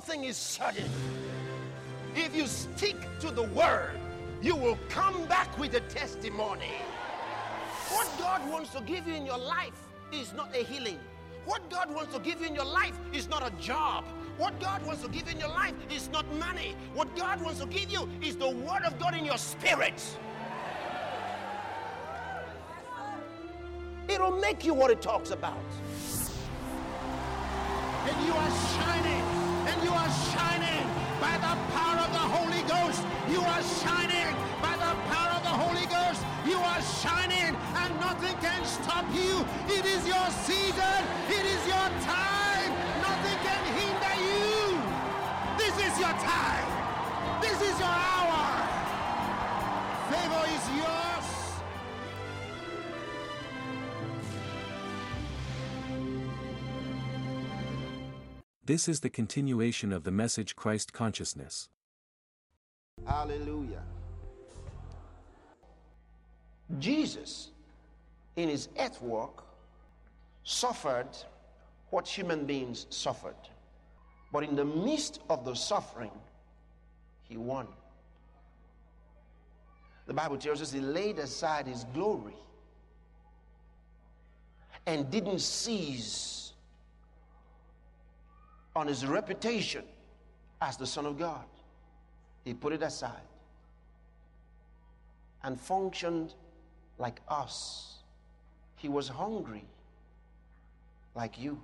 thing is certain. If you stick to the word, you will come back with a testimony. What God wants to give you in your life is not a healing. What God wants to give you in your life is not a job. What God wants to give you in your life is not money. What God wants to give you is the word of God in your spirit. It'll make you what it talks about. And you are shining. And you are shining by the power of the Holy Ghost. You are shining by the power of the Holy Ghost. You are shining and nothing can stop you. It is your season. It is your time. Nothing can hinder you. This is your time. This is your hour. Favor is yours. This is the continuation of the message Christ Consciousness. Hallelujah. Jesus, in his earth walk, suffered what human beings suffered. But in the midst of the suffering, he won. The Bible tells us he laid aside his glory and didn't seize on his reputation as the Son of God. He put it aside and functioned like us. He was hungry like you.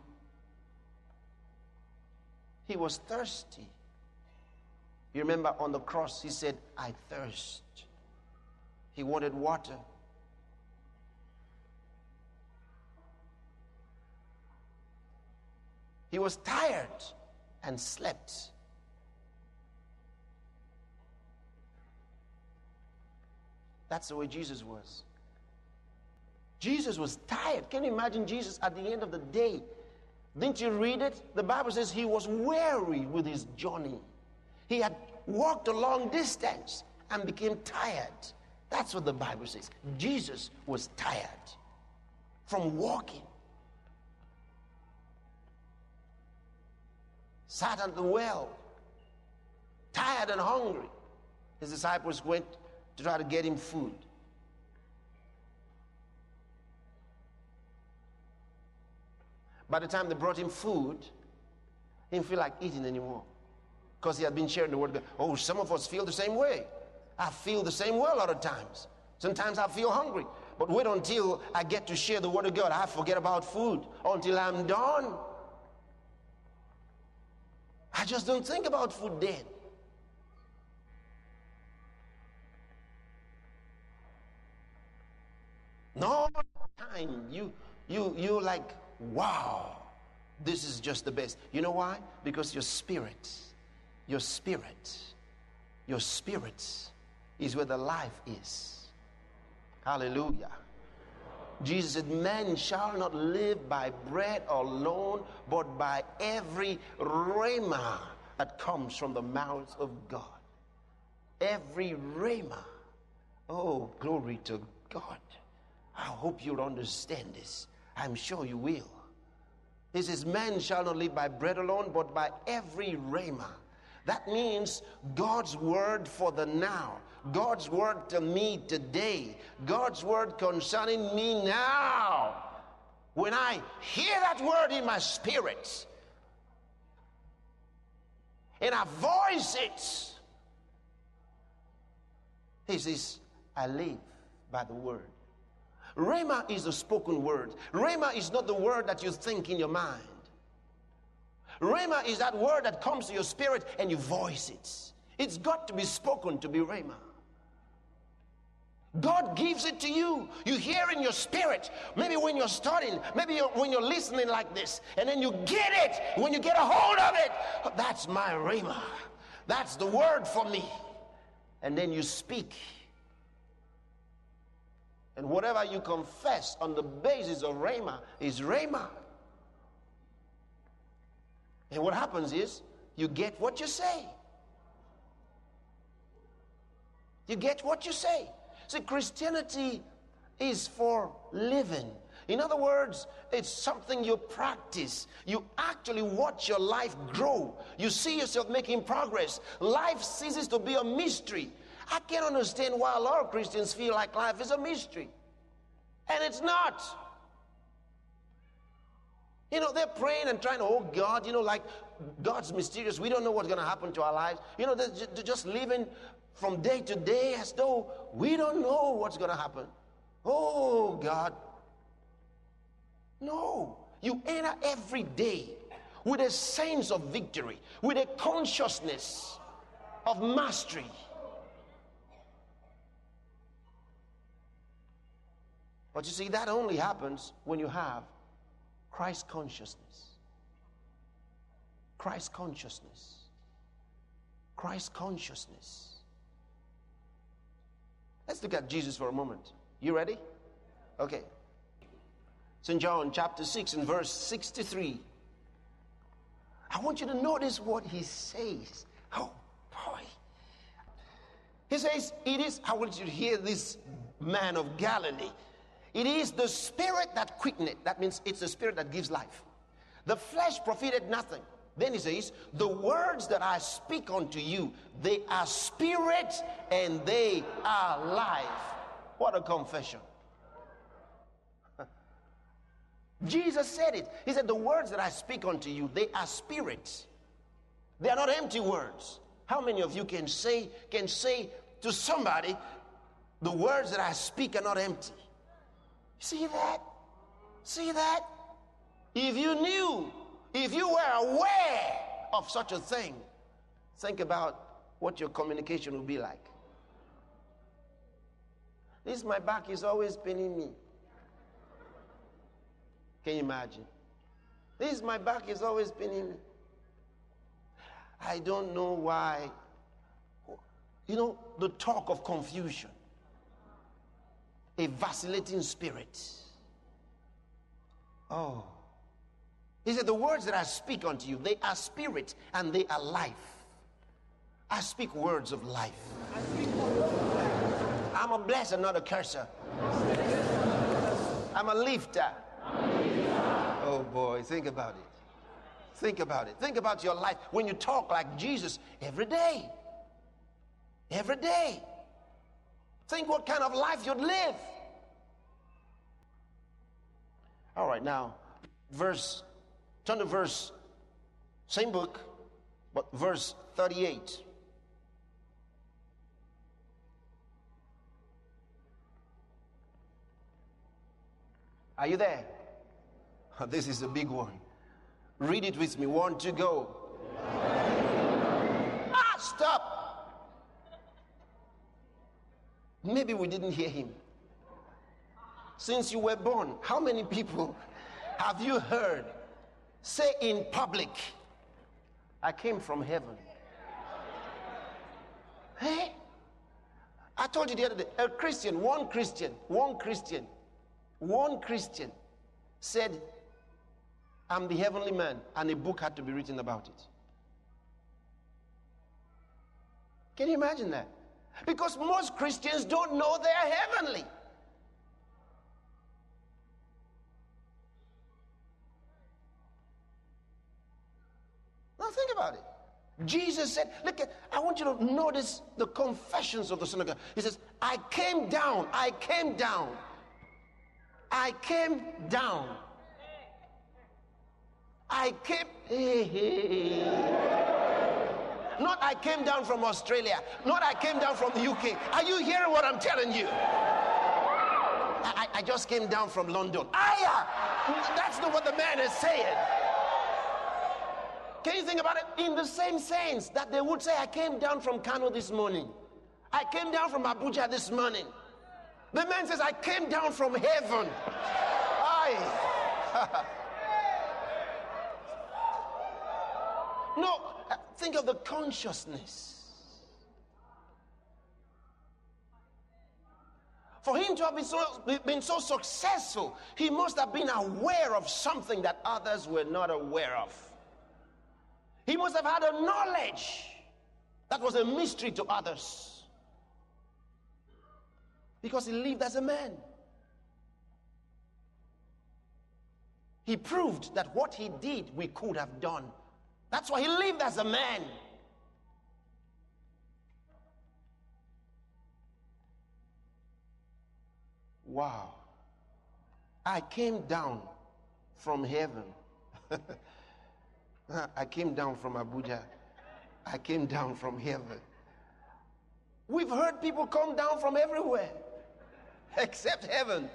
He was thirsty. You remember on the cross he said, I thirst. He wanted water. He was tired and slept. That's the way Jesus was. Jesus was tired. Can you imagine Jesus at the end of the day? Didn't you read it? The Bible says he was weary with his journey. He had walked a long distance and became tired. That's what the Bible says. Jesus was tired from walking. Sat at the well, tired and hungry. His disciples went to try to get him food. By the time they brought him food, he didn't feel like eating anymore because he had been sharing the word of God. Oh, some of us feel the same way. I feel the same way a lot of times. Sometimes I feel hungry, but wait until I get to share the word of God. I forget about food until I'm done. I just don't think about food then. No time you like, wow, this is just the best. You know why? Because your spirit is where the life is. Hallelujah. Jesus said, man shall not live by bread alone, but by every rhema that comes from the mouth of God. Every rhema. Oh, glory to God. I hope you'll understand this. I'm sure you will. He says, man shall not live by bread alone, but by every rhema. That means God's word for the now. God's word to me today. God's word concerning me now. When I hear that word in my spirit and I voice it, he says, I live by the word. Rhema is the spoken word. Rhema is not the word that you think in your mind. Rhema is that word that comes to your spirit and you voice it. It's got to be spoken to be rhema. God gives it to you. You hear in your spirit. Maybe when you're studying, maybe when you're listening like this, and then you get it. When you get a hold of it, that's my rhema. That's the word for me. And then you speak. And whatever you confess on the basis of rhema is rhema. And what happens is you get what you say. You get what you say. See, Christianity is for living. In other words, it's something you practice. You actually watch your life grow. You see yourself making progress. Life ceases to be a mystery. I can't understand why a lot of Christians feel like life is a mystery. And it's not. You know, they're praying and trying to, oh God, you know, like God's mysterious. We don't know what's going to happen to our lives. You know, they're just living from day to day as though we don't know what's going to happen. Oh God. No. You enter every day with a sense of victory, with a consciousness of mastery. But you see, that only happens when you have Christ consciousness. Christ consciousness. Christ consciousness. Let's look at Jesus for a moment. You ready? Okay. St. John chapter 6 and verse 63. I want you to notice what he says. Oh, boy. He says, it is, I want you to hear this man of Galilee. It is the spirit that quickeneth. That means it's the spirit that gives life. The flesh profited nothing. Then he says, the words that I speak unto you, they are spirit and they are life. What a confession. Jesus said it. He said, the words that I speak unto you, they are spirit. They are not empty words. How many of you can say to somebody, the words that I speak are not empty? See that? See that? If you knew, if you were aware of such a thing, think about what your communication would be like. This, my back is always paining me. Can you imagine? This, my back is always paining me. I don't know why. You know, the talk of confusion. A vacillating spirit. Oh. He said, the words that I speak unto you, they are spirit and they are life. I speak words of life. I'm a blesser, not a curser. I'm a lifter. Oh boy, think about it. Think about it. Think about your life when you talk like Jesus every day. Every day. Think what kind of life you'd live. All right, now, turn to verse, same book, but verse 38. Are you there? This is a big one. Read it with me. 1, 2, go. Stop. Maybe we didn't hear him. Since you were born, how many people have you heard say in public, I came from heaven? Hey? I told you the other day, one Christian said, I'm the heavenly man, and a book had to be written about it. Can you imagine that? Because most Christians don't know they're heavenly. Now think about it. Jesus said, look, I want you to notice the confessions of the Son of God. He says, I came down. Not I came down from Australia. Not I came down from the UK. Are you hearing what I'm telling you? I just came down from London. That's not what the man is saying. Can you think about it? In the same sense that they would say, I came down from Kano this morning. I came down from Abuja this morning. The man says, I came down from heaven. No, think of the consciousness. For him to have been so successful, he must have been aware of something that others were not aware of. He must have had a knowledge that was a mystery to others. Because he lived as a man. He proved that what he did, we could have done. That's why he lived as a man. Wow. I came down from heaven. I came down from Abuja. I came down from heaven. We've heard people come down from everywhere except heaven.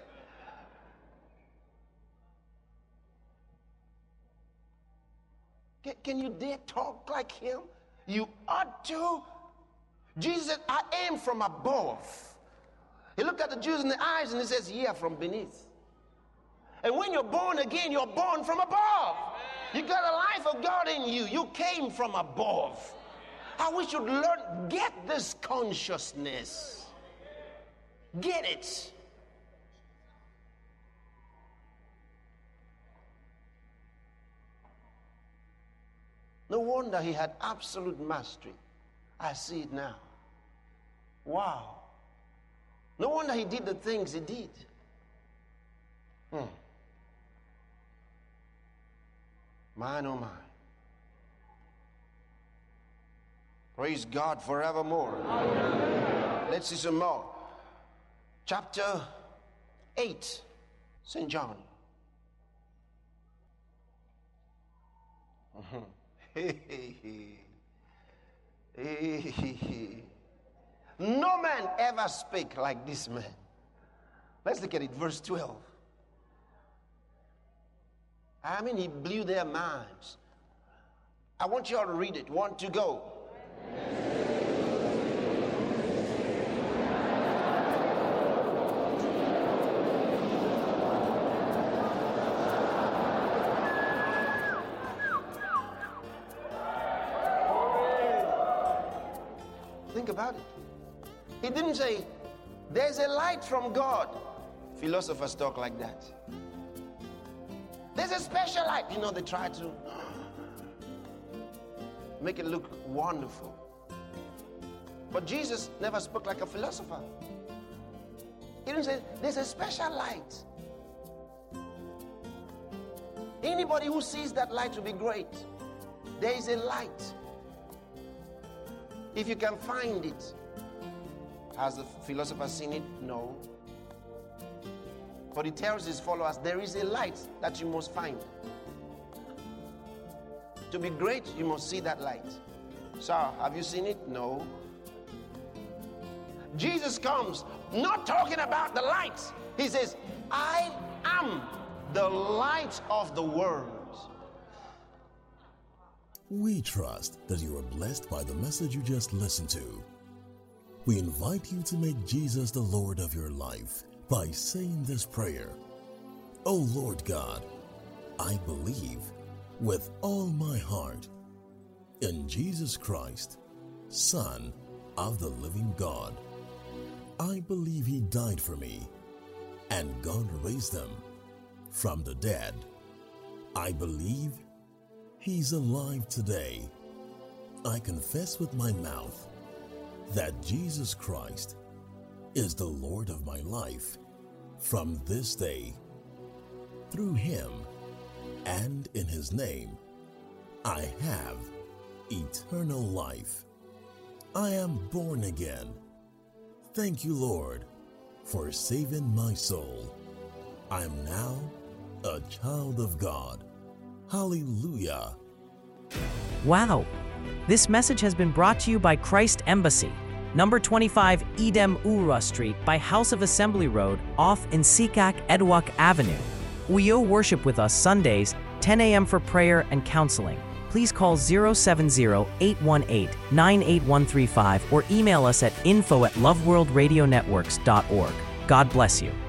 Can you dare talk like him? You ought to. Jesus said, I am from above. He looked at the Jews in the eyes and he says, ye are from beneath. And when you're born again, you're born from above. You got a life of God in you. You came from above. How we should learn, get this consciousness. Get it. No wonder he had absolute mastery. I see it now. Wow. No wonder he did the things he did. Mine, oh mine. Praise God forevermore. Amen. Let's see some more. Chapter 8, St. John. No man ever spake like this man. Let's look at it, verse 12. I mean, he blew their minds. I want you all to read it. 1, 2, go. Think about it. He didn't say, there's a light from God. Philosophers talk like that. There's a special light. You know, they try to make it look wonderful. But Jesus never spoke like a philosopher. He didn't say, there's a special light. Anybody who sees that light will be great. There is a light. If you can find it. Has the philosopher seen it? No. But he tells his followers, there is a light that you must find. To be great, you must see that light. Sir, have you seen it? No. Jesus comes, not talking about the light. He says, I am the light of the world. We trust that you are blessed by the message you just listened to. We invite you to make Jesus the Lord of your life by saying this prayer. Oh Lord God, I believe with all my heart in Jesus Christ, Son of the living God. I believe he died for me and God raised him from the dead. I believe he's alive today. I confess with my mouth that Jesus Christ is the Lord of my life from this day. Through him and in his name, I have eternal life. I am born again. Thank you, Lord, for saving my soul. I am now a child of God. Hallelujah. Wow! This message has been brought to you by Christ Embassy, number 25 Edem Ura Street by House of Assembly Road off Insikak Edwak Avenue. Uyo worship with us Sundays, 10 a.m. for prayer and counseling. Please call 070-818-98135 or email us at info@loveworldradionetworks.org. God bless you.